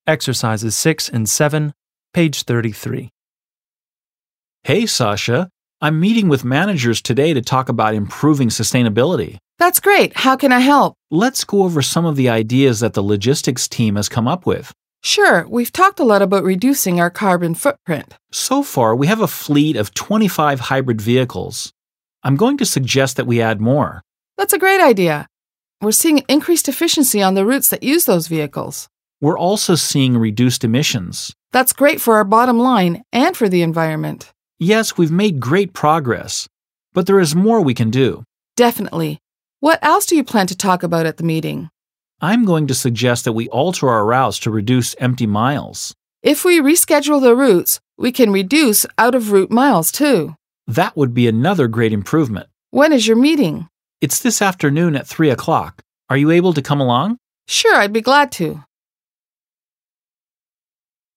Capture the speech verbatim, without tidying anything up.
Exercises six and seven, page thirty-three. Hey, Sasha. I'm meeting with managers today to talk about improving sustainability. That's great. How can I help? Let's go over some of the ideas that the logistics team has come up with. Sure, we've talked a lot about reducing our carbon footprint. So far, we have a fleet of twenty-five hybrid vehicles. I'm going to suggest that we add more. That's a great idea. We're seeing increased efficiency on the routes that use those vehicles. We're also seeing reduced emissions. That's great for our bottom line and for the environment. Yes, we've made great progress, but there is more we can do. Definitely. What else do you plan to talk about at the meeting? I'm going to suggest that we alter our routes to reduce empty miles. If we reschedule the routes, we can reduce out-of-route miles too. That would be another great improvement. When is your meeting? It's this afternoon at three o'clock. Are you able to come along? Sure, I'd be glad to.